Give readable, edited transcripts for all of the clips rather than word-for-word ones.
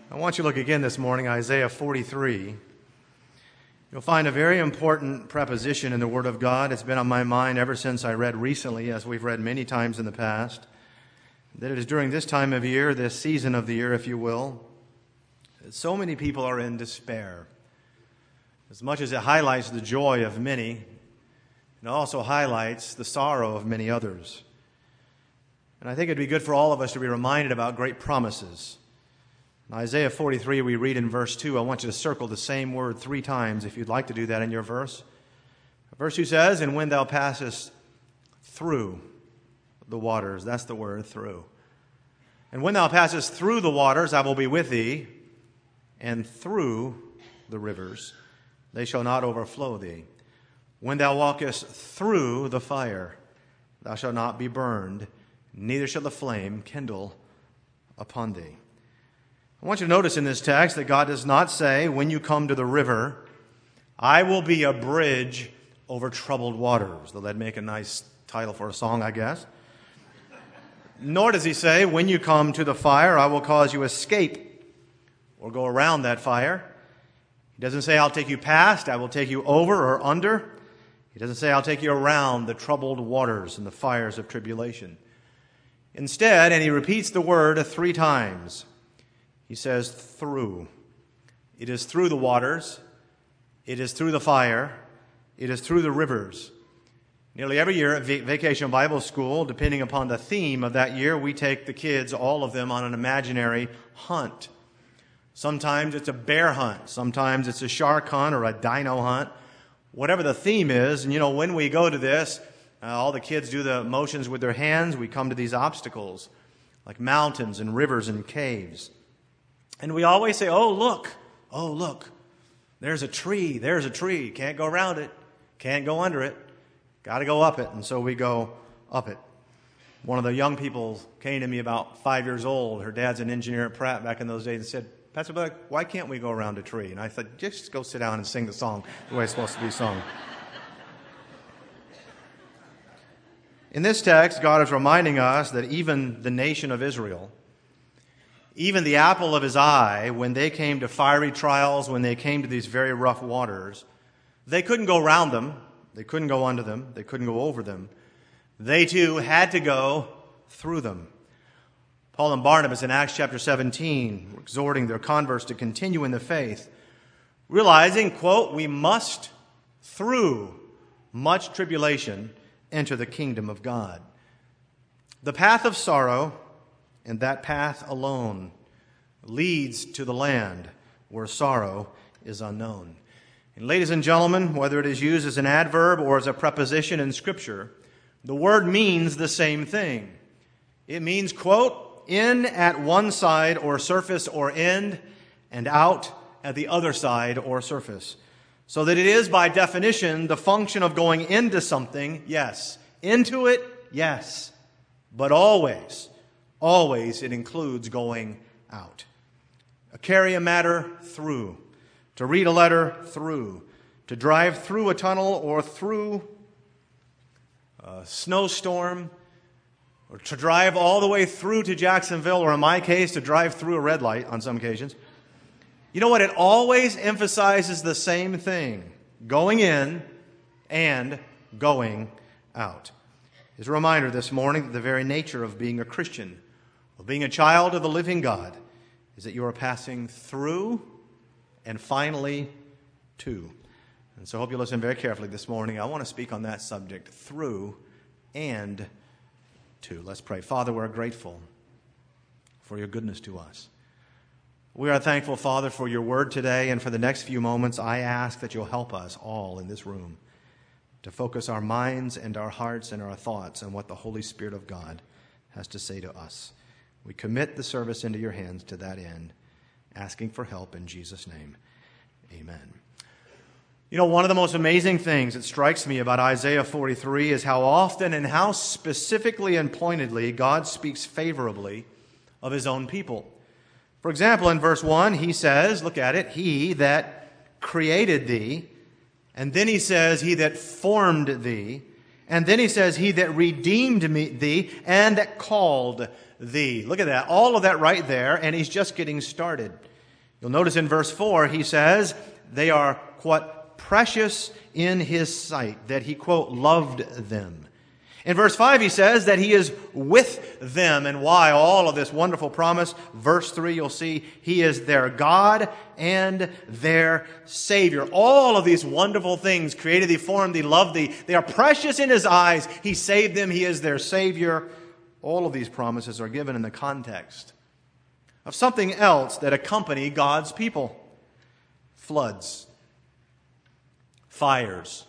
I want you to look again this morning, Isaiah 43. You'll find a very important preposition in the Word of God. It's been on my mind ever since I read recently, as we've read many times in the past, that it is during this time of year, this season of the year, if you will, that so many people are in despair. As much as it highlights the joy of many, it also highlights the sorrow of many others. And I think it'd be good for all of us to be reminded about great promises. In Isaiah 43, we read in verse 2, I want you to circle the same word 3 times if you'd like to do that in your verse. Verse 2 says, "And when thou passest through the waters," that's the word, through. "And when thou passest through the waters, I will be with thee, and through the rivers, they shall not overflow thee. When thou walkest through the fire, thou shalt not be burned, neither shall the flame kindle upon thee." I want you to notice in this text that God does not say, when you come to the river, I will be a bridge over troubled waters. Though that'd make a nice title for a song, I guess. Nor does he say, when you come to the fire, I will cause you escape or go around that fire. He doesn't say, I'll take you past, I will take you over or under. He doesn't say, I'll take you around the troubled waters and the fires of tribulation. Instead, and he repeats the word 3 times, he says, through. It is through the waters. It is through the fire. It is through the rivers. Nearly every year at Vacation Bible School, depending upon the theme of that year, we take the kids, all of them, on an imaginary hunt. Sometimes it's a bear hunt. Sometimes it's a shark hunt or a dino hunt. Whatever the theme is, and when we go to this, all the kids do the motions with their hands. We come to these obstacles, like mountains and rivers and caves. And we always say, oh, look, there's a tree, can't go around it, can't go under it, got to go up it, and so we go up it. One of the young people came to me about 5 years old, her dad's an engineer at Pratt back in those days, and said, Pastor Buck, why can't we go around a tree? And I said, just go sit down and sing the song the way it's supposed to be sung. In this text, God is reminding us that even the nation of Israel, even the apple of his eye, when they came to fiery trials, when they came to these very rough waters, they couldn't go around them. They couldn't go under them. They couldn't go over them. They too had to go through them. Paul and Barnabas in Acts chapter 17 were exhorting their converts to continue in the faith, realizing, quote, we must, through much tribulation, enter the kingdom of God. The path of sorrow, and that path alone, leads to the land where sorrow is unknown. And ladies and gentlemen, whether it is used as an adverb or as a preposition in Scripture, the word means the same thing. It means, quote, in at one side or surface or end, and out at the other side or surface. So that it is, by definition, the function of going into something, yes. Into it, yes. But always it includes going out. To carry a matter through. To read a letter through. To drive through a tunnel or through a snowstorm. Or to drive all the way through to Jacksonville, or in my case, to drive through a red light on some occasions. You know what? It always emphasizes the same thing. Going in and going out. It's a reminder this morning that the very nature of being a Christian, of being a child of the living God, is that you are passing through and finally to. And so I hope you listen very carefully this morning. I want to speak on that subject, through and to. Let's pray. Father, we're grateful for your goodness to us. We are thankful, Father, for your word today, and for the next few moments, I ask that you'll help us all in this room to focus our minds and our hearts and our thoughts on what the Holy Spirit of God has to say to us. We commit the service into your hands to that end, asking for help in Jesus' name. Amen. One of the most amazing things that strikes me about Isaiah 43 is how often and how specifically and pointedly God speaks favorably of his own people. For example, in verse 1, he says, look at it, he that created thee. And then he says, he that formed thee. And then he says, he that redeemed thee and called thee. Look at that. All of that right there. And he's just getting started. You'll notice in verse 4 he says they are, what, precious in his sight, that he, quote, loved them. In verse 5 he says that he is with them. And why? All of this wonderful promise. Verse 3 you'll see he is their God and their Savior. All of these wonderful things, created thee, formed thee, loved thee, they are precious in his eyes. He saved them. He is their Savior. All of these promises are given in the context of something else that accompany God's people. Floods, fires,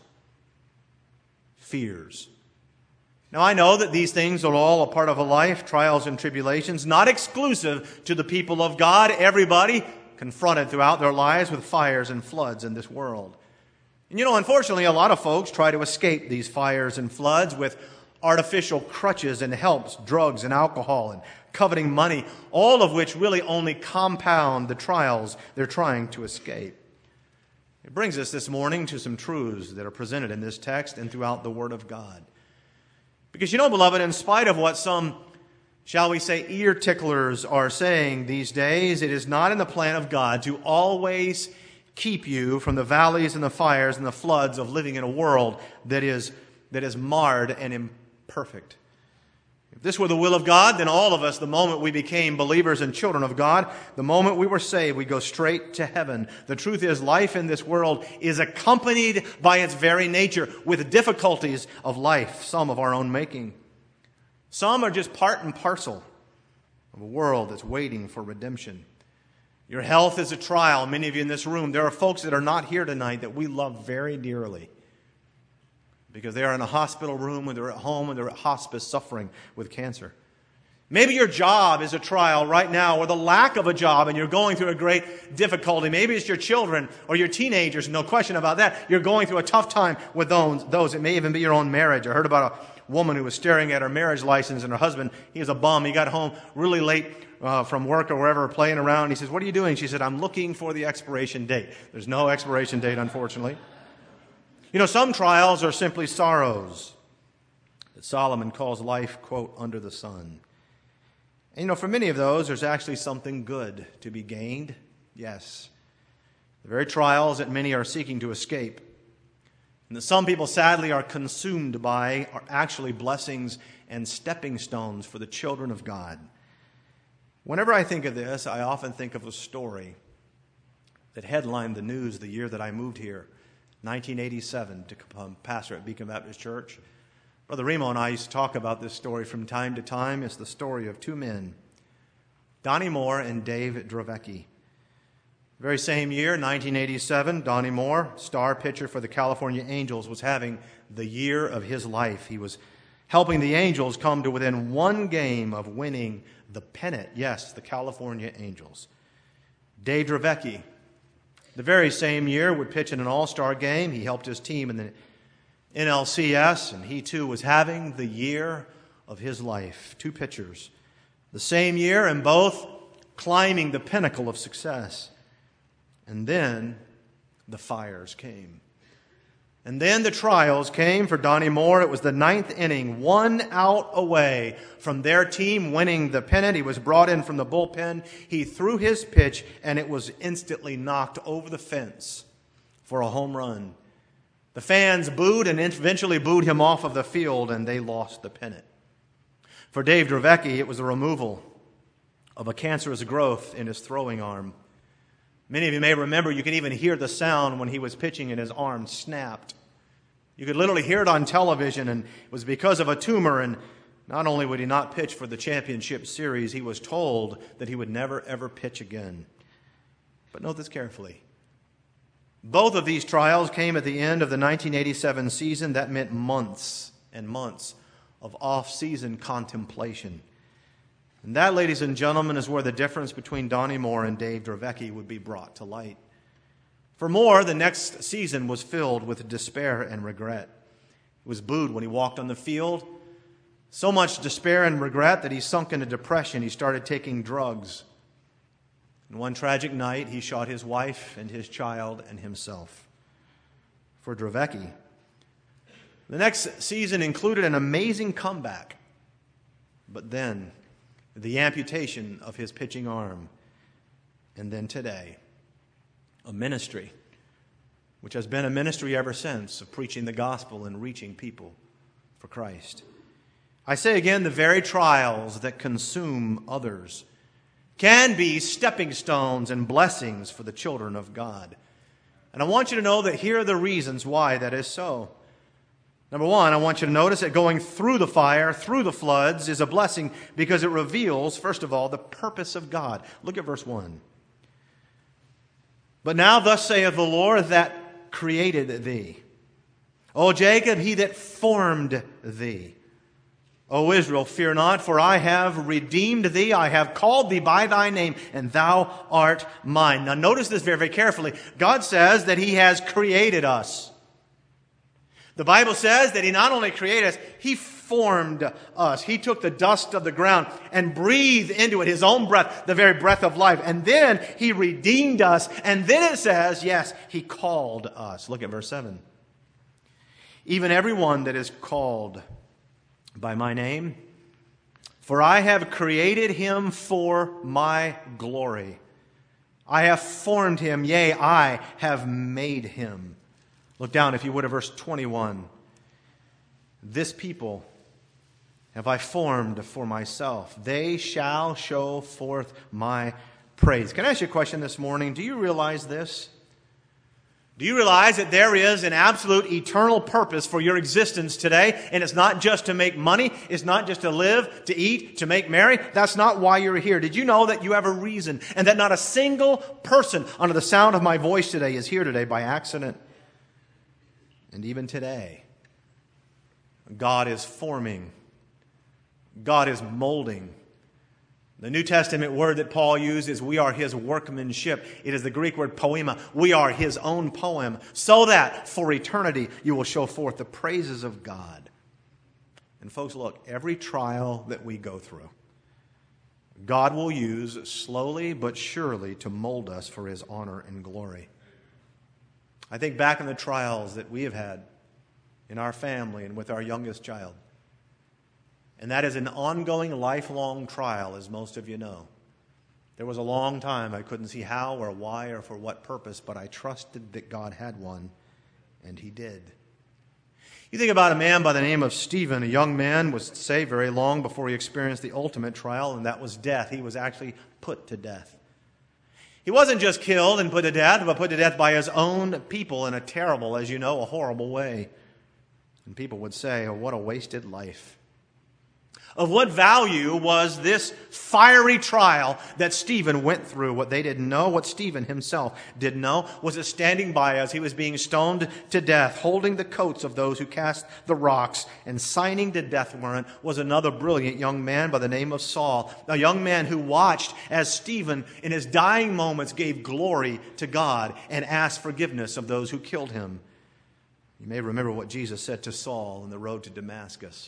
fears. Now, I know that these things are all a part of a life, trials and tribulations, not exclusive to the people of God. Everybody confronted throughout their lives with fires and floods in this world. And unfortunately, a lot of folks try to escape these fires and floods with artificial crutches and helps, drugs and alcohol and coveting money, all of which really only compound the trials they're trying to escape. It brings us this morning to some truths that are presented in this text and throughout the Word of God. Because beloved, in spite of what some, shall we say, ear ticklers are saying these days, it is not in the plan of God to always keep you from the valleys and the fires and the floods of living in a world that is marred and imperfect. If this were the will of God, then all of us, the moment we became believers and children of God, the moment we were saved, we go straight to heaven. The truth is, life in this world is accompanied by its very nature with difficulties of life, some of our own making. Some are just part and parcel of a world that's waiting for redemption. Your health is a trial. Many of you in this room, there are folks that are not here tonight that we love very dearly, because they are in a hospital room, or they're at home, or they're at hospice suffering with cancer. Maybe your job is a trial right now, or the lack of a job, and you're going through a great difficulty. Maybe it's your children or your teenagers, no question about that. You're going through a tough time with those. It may even be your own marriage. I heard about a woman who was staring at her marriage license, and her husband, he was a bum. He got home really late from work or wherever, playing around. He says, "What are you doing?" She said, "I'm looking for the expiration date." There's no expiration date, unfortunately. Some trials are simply sorrows that Solomon calls life, quote, under the sun. And for many of those, there's actually something good to be gained. Yes. The very trials that many are seeking to escape, and that some people sadly are consumed by, are actually blessings and stepping stones for the children of God. Whenever I think of this, I often think of a story that headlined the news the year that I moved here, 1987, to become pastor at Beacon Baptist Church. Brother Remo and I used to talk about this story from time to time. It's the story of two men, Donnie Moore and Dave Dravecky. The very same year, 1987, Donnie Moore, star pitcher for the California Angels, was having the year of his life. He was helping the Angels come to within one game of winning the pennant. Yes, the California Angels. Dave Dravecky, the very same year, would pitch in an all-star game. He helped his team in the NLCS, and he too was having the year of his life. Two pitchers, the same year, and both climbing the pinnacle of success. And then the fires came. And then the trials came for Donnie Moore. It was the ninth inning, 1 out away from their team winning the pennant. He was brought in from the bullpen. He threw his pitch, and it was instantly knocked over the fence for a home run. The fans booed and eventually booed him off of the field, and they lost the pennant. For Dave Dravecky, it was the removal of a cancerous growth in his throwing arm. Many of you may remember, you can even hear the sound when he was pitching and his arm snapped. You could literally hear it on television, and it was because of a tumor. And not only would he not pitch for the championship series, he was told that he would never, ever pitch again. But note this carefully. Both of these trials came at the end of the 1987 season. That meant months and months of off-season contemplation. And that, ladies and gentlemen, is where the difference between Donnie Moore and Dave Dravecky would be brought to light. For Moore, the next season was filled with despair and regret. He was booed when he walked on the field. So much despair and regret that he sunk into depression. He started taking drugs. And one tragic night, he shot his wife and his child and himself. For Dravecky, the next season included an amazing comeback. But then, the amputation of his pitching arm. And then today, a ministry, which has been a ministry ever since, of preaching the gospel and reaching people for Christ. I say again, the very trials that consume others can be stepping stones and blessings for the children of God. And I want you to know that here are the reasons why that is so. Number one, I want you to notice that going through the fire, through the floods, is a blessing because it reveals, first of all, the purpose of God. Look at verse 1. But now thus saith the Lord that created thee. O Jacob, he that formed thee. O Israel, fear not, for I have redeemed thee. I have called thee by thy name, and thou art mine. Now notice this very, very carefully. God says that he has created us. The Bible says that he not only created us, he formed us. He took the dust of the ground and breathed into it his own breath, the very breath of life. And then he redeemed us. And then it says, yes, he called us. Look at verse 7. Even everyone that is called by my name, for I have created him for my glory. I have formed him, yea, I have made him. Look down, if you would, at verse 21. This people have I formed for myself. They shall show forth my praise. Can I ask you a question this morning? Do you realize this? Do you realize that there is an absolute eternal purpose for your existence today? And it's not just to make money. It's not just to live, to eat, to make merry. That's not why you're here. Did you know that you have a reason and that not a single person under the sound of my voice today is here today by accident? And even today, God is forming. God is molding. The New Testament word that Paul used is we are his workmanship. It is the Greek word poema. We are his own poem, so that for eternity you will show forth the praises of God. And folks, look, every trial that we go through, God will use slowly but surely to mold us for his honor and glory. I think back on the trials that we have had in our family and with our youngest child. And that is an ongoing, lifelong trial, as most of you know. There was a long time I couldn't see how or why or for what purpose, but I trusted that God had one, and he did. You think about a man by the name of Stephen. A young man was saved very long before he experienced the ultimate trial, and that was death. He was actually put to death. He wasn't just killed and put to death, but put to death by his own people in a terrible, as you know, a horrible way. And people would say, oh, what a wasted life. Of what value was this fiery trial that Stephen went through? What they didn't know, what Stephen himself didn't know, was that standing by as he was being stoned to death, holding the coats of those who cast the rocks and signing the death warrant, was another brilliant young man by the name of Saul. A young man who watched as Stephen, in his dying moments, gave glory to God and asked forgiveness of those who killed him. You may remember what Jesus said to Saul on the road to Damascus.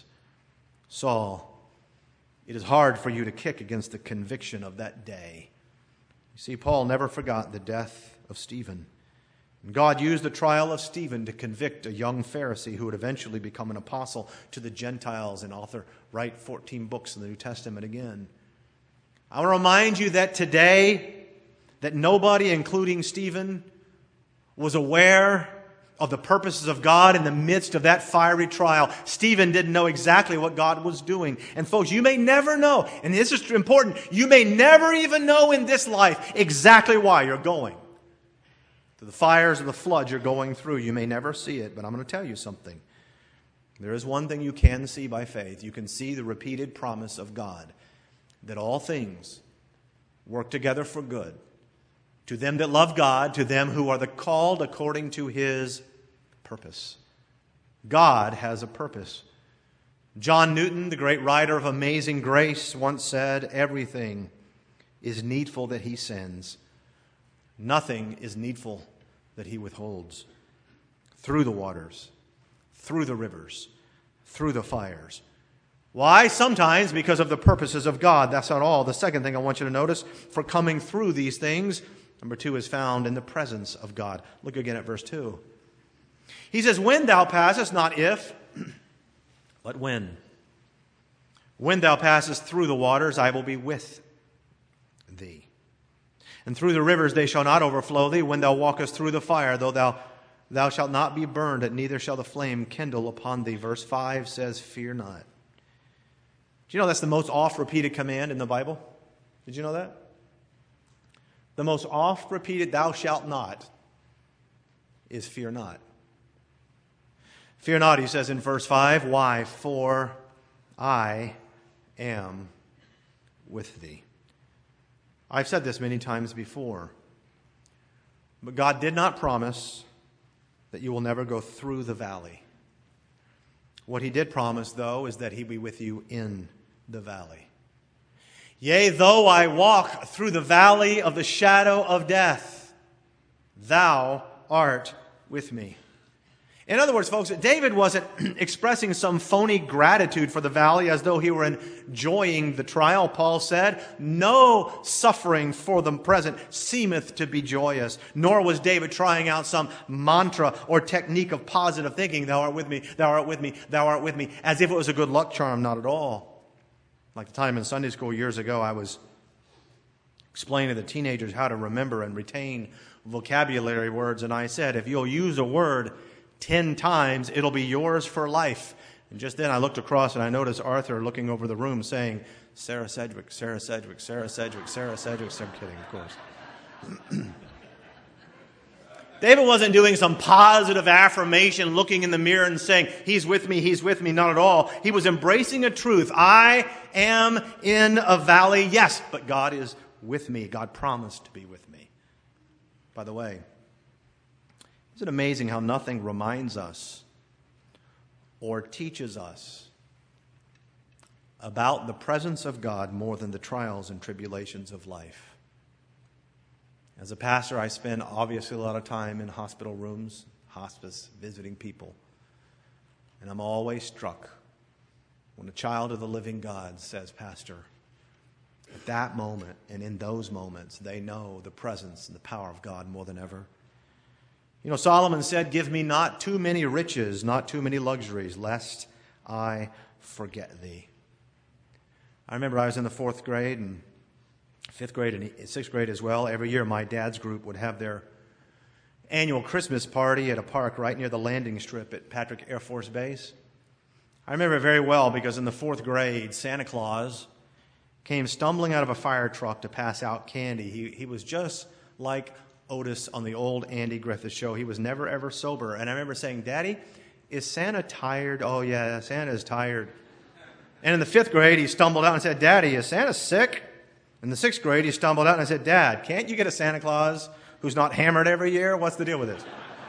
Saul, it is hard for you to kick against the conviction of that day. You see, Paul never forgot the death of Stephen. And God used the trial of Stephen to convict a young Pharisee who would eventually become an apostle to the Gentiles and write 14 books in the New Testament again. I want to remind you that today, that nobody, including Stephen, was aware of the purposes of God in the midst of that fiery trial. Stephen didn't know exactly what God was doing. And folks, you may never know, and this is important, you may never even know in this life exactly why you're going through the fires of the floods you're going through. You may never see it, but I'm going to tell you something. There is one thing you can see by faith. You can see the repeated promise of God that all things work together for good to them that love God, to them who are the called according to his purpose. God has a purpose. John Newton, the great writer of Amazing Grace, once said, everything is needful that he sends. Nothing is needful that he withholds. Through the waters, through the rivers, through the fires. Why? Sometimes because of the purposes of God. That's not all. The second thing I want you to notice for coming through these things, number 2, is found in the presence of God. Look again at verse 2. He says, when thou passest, not if, but when. When thou passest through the waters, I will be with thee. And through the rivers they shall not overflow thee. When thou walkest through the fire, though thou shalt not be burned, and neither shall the flame kindle upon thee. Verse 5 says, fear not. Do you know that's the most oft-repeated command in the Bible? Did you know that? The most oft-repeated thou shalt not is fear not. Fear not, he says in verse 5. Why? For I am with thee. I've said this many times before, but God did not promise that you will never go through the valley. What he did promise, though, is that he'd be with you in the valley. Yea, though I walk through the valley of the shadow of death, thou art with me. In other words, folks, David wasn't expressing some phony gratitude for the valley as though he were enjoying the trial. Paul said, no suffering for the present seemeth to be joyous. Nor was David trying out some mantra or technique of positive thinking, thou art with me, thou art with me, thou art with me, as if it was a good luck charm. Not at all. Like the time in Sunday school years ago, I was explaining to the teenagers how to remember and retain vocabulary words, and I said, if you'll use a word 10 times, it'll be yours for life. And just then I looked across and I noticed Arthur looking over the room saying, Sarah Sedgwick, Sarah Sedgwick, Sarah Sedgwick, Sarah Sedgwick. I'm kidding, of course. David wasn't doing some positive affirmation, looking in the mirror and saying, he's with me, not at all. He was embracing a truth. I am in a valley, yes, but God is with me. God promised to be with me. By the way, isn't it amazing how nothing reminds us or teaches us about the presence of God more than the trials and tribulations of life? As a pastor, I spend obviously a lot of time in hospital rooms, hospice, visiting people. And I'm always struck when a child of the living God says, Pastor, at that moment and in those moments, they know the presence and the power of God more than ever. You know, Solomon said, give me not too many riches, not too many luxuries, lest I forget thee. I remember I was in the 4th grade and 5th grade and 6th grade as well. Every year my dad's group would have their annual Christmas party at a park right near the landing strip at Patrick Air Force Base. I remember it very well because in the 4th grade, Santa Claus came stumbling out of a fire truck to pass out candy. He was just like Otis on the old Andy Griffith show. He was never, ever sober. And I remember saying, Daddy, is Santa tired? Oh, yeah, Santa's tired. And in the 5th grade, he stumbled out and said, Daddy, is Santa sick? In the 6th grade, he stumbled out and I said, Dad, can't you get a Santa Claus who's not hammered every year? What's the deal with this?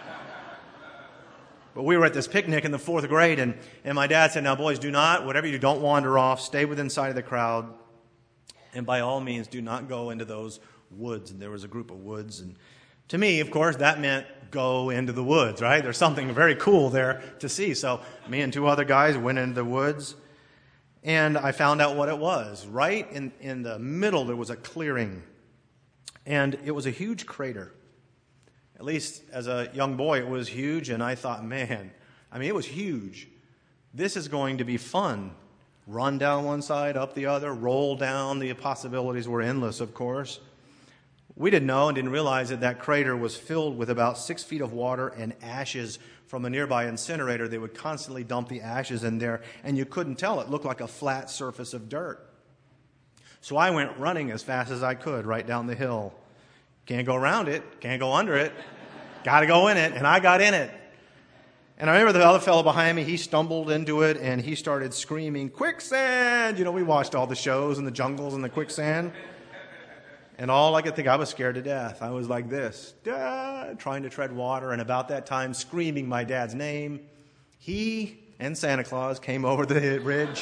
But we were at this picnic in the 4th grade, and my dad said, now, boys, do not, whatever you do, don't wander off. Stay within sight of the crowd. And by all means, do not go into those woods. And there was a group of woods, and to me, of course, that meant go into the woods, right? There's something very cool there to see. So me and 2 other guys went into the woods, and I found out what it was. Right in the middle, there was a clearing, and it was a huge crater. At least as a young boy, it was huge, and I thought, man, it was huge. This is going to be fun. Run down one side, up the other, roll down. The possibilities were endless, of course. We didn't know and didn't realize that crater was filled with about 6 feet of water and ashes from a nearby incinerator. They would constantly dump the ashes in there, and you couldn't tell. It looked like a flat surface of dirt. So I went running as fast as I could right down the hill. Can't go around it, can't go under it, got to go in it, and I got in it. And I remember the other fellow behind me, he stumbled into it, and he started screaming, quicksand! You know, we watched all the shows in the jungles and the quicksand. And all I could think, I was scared to death. I was like this, trying to tread water, and about that time screaming my dad's name. He and Santa Claus came over the ridge.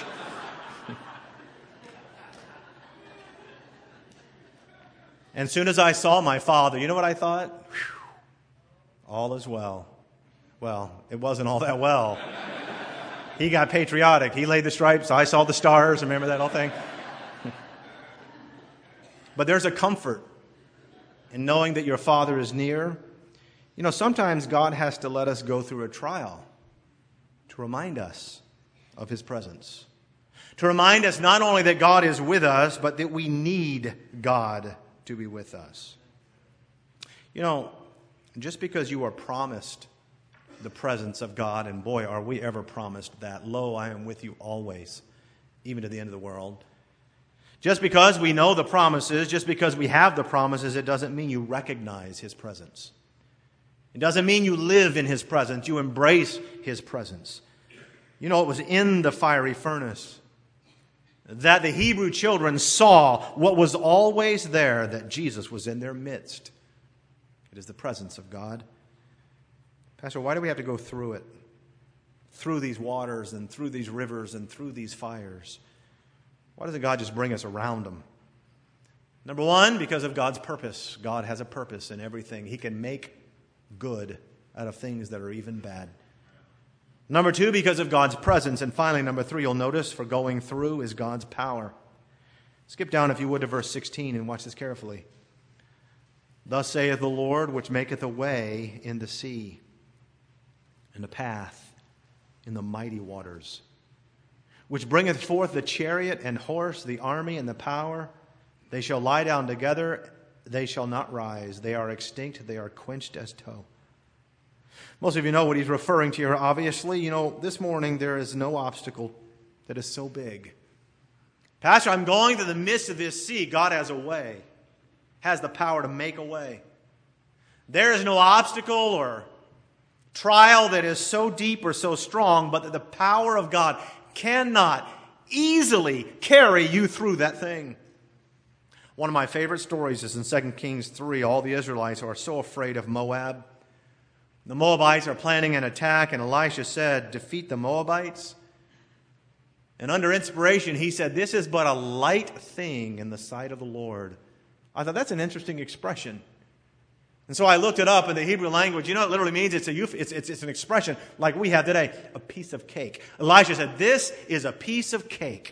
And as soon as I saw my father, you know what I thought? Whew, all is well. Well, it wasn't all that well. He got patriotic. He laid the stripes. I saw the stars. Remember that whole thing? But there's a comfort in knowing that your Father is near. You know, sometimes God has to let us go through a trial to remind us of His presence. To remind us not only that God is with us, but that we need God to be with us. You know, just because you are promised the presence of God, and boy, are we ever promised that. Lo, I am with you always, even to the end of the world. Just because we know the promises, just because we have the promises, it doesn't mean you recognize His presence. It doesn't mean you live in His presence, you embrace His presence. You know, it was in the fiery furnace that the Hebrew children saw what was always there, that Jesus was in their midst. It is the presence of God. Pastor, why do we have to go through it? Through these waters and through these rivers and through these fires? Why doesn't God just bring us around them? Number one, because of God's purpose. God has a purpose in everything. He can make good out of things that are even bad. Number two, because of God's presence. And finally, number three, you'll notice for going through is God's power. Skip down, if you would, to verse 16 and watch this carefully. Thus saith the Lord, which maketh a way in the sea, and a path in the mighty waters, which bringeth forth the chariot and horse, the army and the power. They shall lie down together, they shall not rise. They are extinct, they are quenched as tow. Most of you know what he's referring to here, obviously. You know, this morning there is no obstacle that is so big. Pastor, I'm going through the midst of this sea. God has a way, has the power to make a way. There is no obstacle or trial that is so deep or so strong, but that the power of God cannot easily carry you through that thing. One of my favorite stories is in 2 Kings 3. All the Israelites are so afraid of Moab. The Moabites are planning an attack, and Elisha said, defeat the Moabites. And under inspiration, he said, this is but a light thing in the sight of the Lord. I thought that's an interesting expression. And so I looked it up in the Hebrew language. You know what it literally means? It's an expression like we have today, a piece of cake. Elisha said, this is a piece of cake.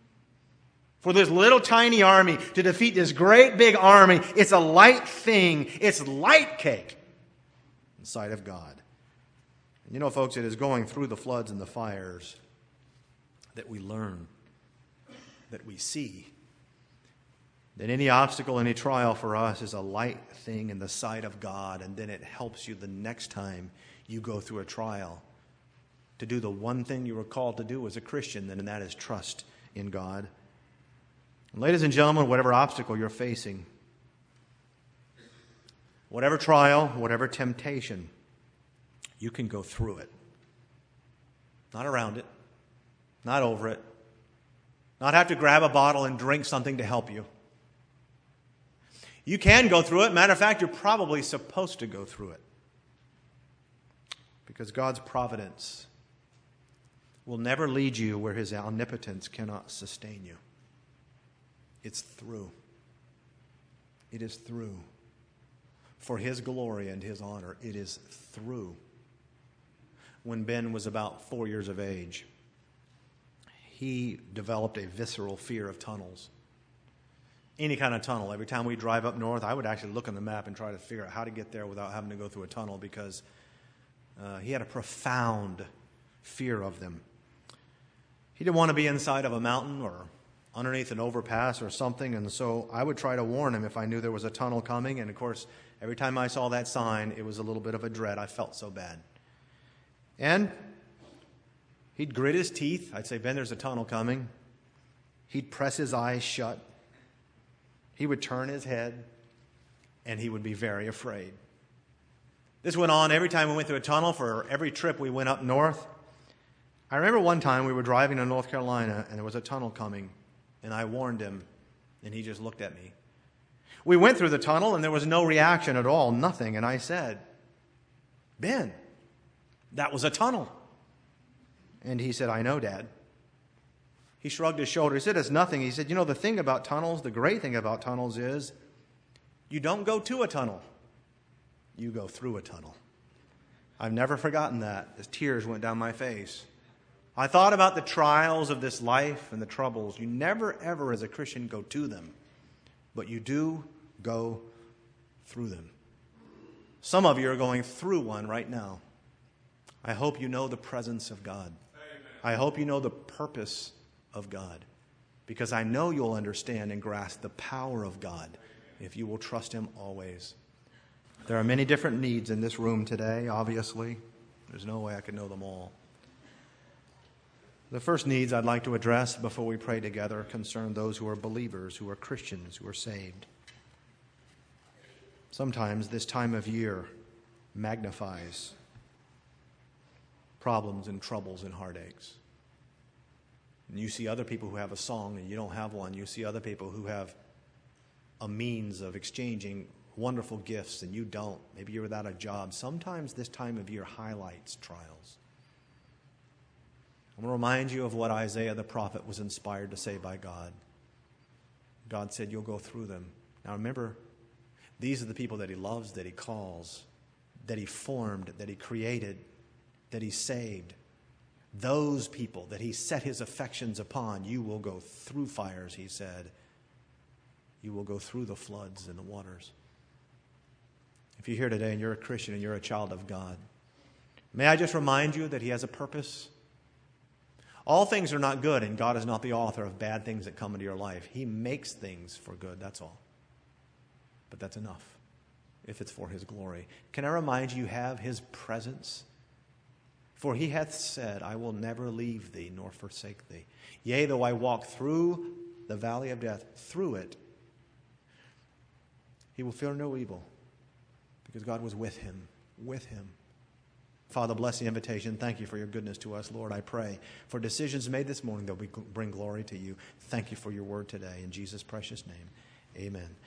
For this little tiny army to defeat this great big army, it's a light thing. It's light cake in the sight of God. And you know, folks, it is going through the floods and the fires that we learn, that we see, that any obstacle, any trial for us is a light thing in the sight of God, and then it helps you the next time you go through a trial to do the one thing you were called to do as a Christian, and that is trust in God. And ladies and gentlemen, whatever obstacle you're facing, whatever trial, whatever temptation, you can go through it. Not around it, not over it, not have to grab a bottle and drink something to help you. You can go through it. Matter of fact, you're probably supposed to go through it. Because God's providence will never lead you where His omnipotence cannot sustain you. It's through. It is through. For His glory and His honor, it is through. When Ben was about 4 years of age, he developed a visceral fear of tunnels. Any kind of tunnel. Every time we drive up north, I would actually look on the map and try to figure out how to get there without having to go through a tunnel, because he had a profound fear of them. He didn't want to be inside of a mountain or underneath an overpass or something, and so I would try to warn him if I knew there was a tunnel coming, and of course, every time I saw that sign, it was a little bit of a dread. I felt so bad. And he'd grit his teeth. I'd say, Ben, there's a tunnel coming. He'd press his eyes shut. He would turn his head, and he would be very afraid. This went on every time we went through a tunnel. For every trip we went up north. I remember one time we were driving to North Carolina, and there was a tunnel coming, and I warned him, and he just looked at me. We went through the tunnel, and there was no reaction at all, nothing, and I said, Ben, that was a tunnel. And he said, I know, Dad. He shrugged his shoulders. He said, it's nothing. He said, you know, the thing about tunnels, the great thing about tunnels is you don't go to a tunnel. You go through a tunnel. I've never forgotten that as tears went down my face. I thought about the trials of this life and the troubles. You never, ever, as a Christian, go to them, but you do go through them. Some of you are going through one right now. I hope you know the presence of God. Amen. I hope you know the purpose of God, because I know you'll understand and grasp the power of God if you will trust Him always. There are many different needs in this room today, obviously. There's no way I could know them all. The first needs I'd like to address before we pray together concern those who are believers, who are Christians, who are saved. Sometimes this time of year magnifies problems and troubles and heartaches. And you see other people who have a song and you don't have one. You see other people who have a means of exchanging wonderful gifts and you don't. Maybe you're without a job. Sometimes this time of year highlights trials. I'm going to remind you of what Isaiah the prophet was inspired to say by God. God said, you'll go through them. Now remember, these are the people that he loves, that he calls, that he formed, that he created, that he saved. Those people that he set his affections upon, you will go through fires, he said. You will go through the floods and the waters. If you're here today and you're a Christian and you're a child of God, may I just remind you that he has a purpose? All things are not good, and God is not the author of bad things that come into your life. He makes things for good, that's all. But that's enough if it's for his glory. Can I remind you, you have his presence? For he hath said, I will never leave thee nor forsake thee. Yea, though I walk through the valley of death, through it, he will fear no evil, because God was with him, with him. Father, bless the invitation. Thank you for your goodness to us, Lord. I pray for decisions made this morning that we bring glory to you. Thank you for your word today. In Jesus' precious name, amen.